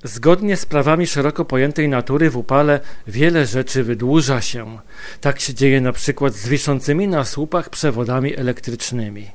Zgodnie z prawami szeroko pojętej natury w upale wiele rzeczy wydłuża się. Tak się dzieje na przykład z wiszącymi na słupach przewodami elektrycznymi.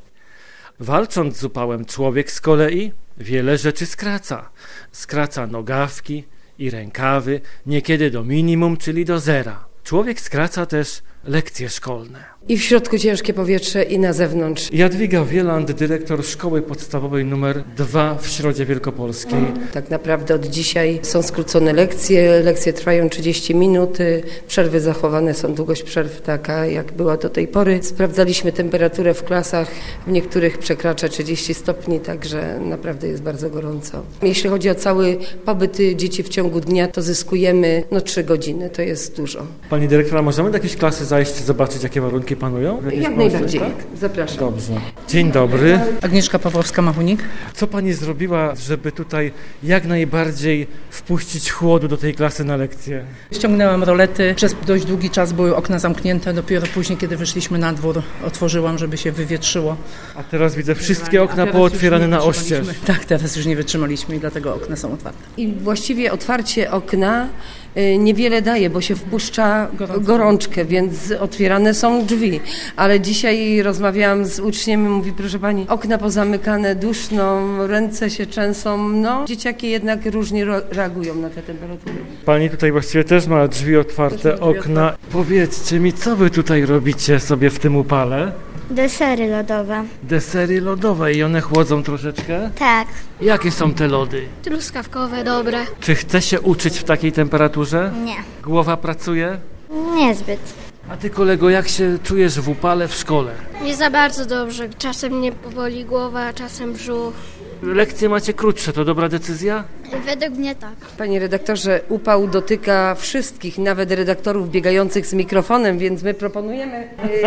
Walcząc z upałem człowiek z kolei wiele rzeczy skraca. Skraca nogawki i rękawy, niekiedy do minimum, czyli do zera. Człowiek skraca też lekcje szkolne. I w środku ciężkie powietrze, i na zewnątrz. Jadwiga Wieland, dyrektor Szkoły Podstawowej nr 2 w Środzie Wielkopolskiej. Tak naprawdę od dzisiaj są skrócone lekcje. Lekcje trwają 30 minut. Przerwy zachowane są, długość przerw taka, jak była do tej pory. Sprawdzaliśmy temperaturę w klasach. W niektórych przekracza 30 stopni, także naprawdę jest bardzo gorąco. Jeśli chodzi o cały pobyt dzieci w ciągu dnia, to zyskujemy 3 godziny. To jest dużo. Pani dyrektora, możemy do jakiejś klasy zajść, zobaczyć, jakie warunki panują? Jak najbardziej. Tak? Zapraszam. Dobrze. Dzień dobry. Agnieszka Pawłowska-Machunik. Co pani zrobiła, żeby tutaj jak najbardziej wpuścić chłodu do tej klasy na lekcję? Ściągnęłam rolety. Przez dość długi czas były okna zamknięte. Dopiero później, kiedy wyszliśmy na dwór, otworzyłam, żeby się wywietrzyło. A teraz widzę wszystkie okna pootwierane na oścież. Tak, teraz już nie wytrzymaliśmy i dlatego okna są otwarte. I właściwie otwarcie okna niewiele daje, bo się wpuszcza gorączkę, więc otwierane są drzwi. Ale dzisiaj rozmawiałam z uczniem i mówi, proszę pani, okna pozamykane, duszno, ręce się trzęsą. Dzieciaki jednak różnie reagują na te temperatury. Pani tutaj właściwie też ma drzwi otwarte, okna. Powiedzcie mi, co wy tutaj robicie sobie w tym upale? Desery lodowe. Desery lodowe i one chłodzą troszeczkę? Tak. Jakie są te lody? Truskawkowe, dobre. Czy chce się uczyć w takiej temperaturze? Nie. Głowa pracuje? Niezbyt. A ty, kolego, jak się czujesz w upale w szkole? Nie za bardzo dobrze. Czasem mnie boli głowa, czasem brzuch. Lekcje macie krótsze, to dobra decyzja? Według mnie tak. Panie redaktorze, upał dotyka wszystkich, nawet redaktorów biegających z mikrofonem, więc my proponujemy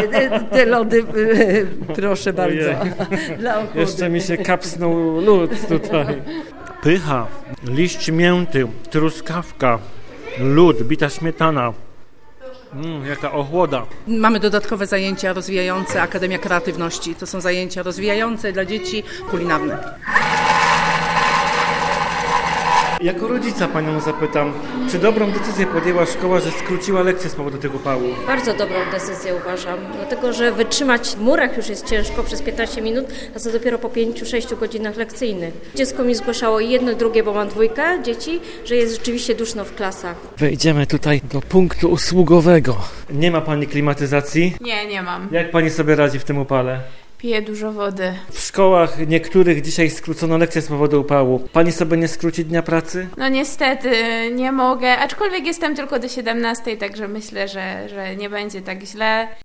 te lody, proszę bardzo, dla ochody. Jeszcze mi się kapsnął lód tutaj. Pycha, liść mięty, truskawka, lód, bita śmietana. Jaka ochłoda. Mamy dodatkowe zajęcia rozwijające, Akademia Kreatywności. To są zajęcia rozwijające dla dzieci, kulinarne. Jako rodzica panią zapytam, czy dobrą decyzję podjęła szkoła, że skróciła lekcje z powodu tych upałów? Bardzo dobrą decyzję uważam, dlatego że wytrzymać w murach już jest ciężko przez 15 minut, a co dopiero po 5-6 godzinach lekcyjnych. Dziecko mi zgłaszało i jedno i drugie, bo mam 2 dzieci, że jest rzeczywiście duszno w klasach. Wejdziemy tutaj do punktu usługowego. Nie ma pani klimatyzacji? Nie mam. Jak pani sobie radzi w tym upale? Piję dużo wody. W szkołach niektórych dzisiaj skrócono lekcje z powodu upału. Pani sobie nie skróci dnia pracy? No niestety nie mogę, aczkolwiek jestem tylko do 17, także myślę, że nie będzie tak źle.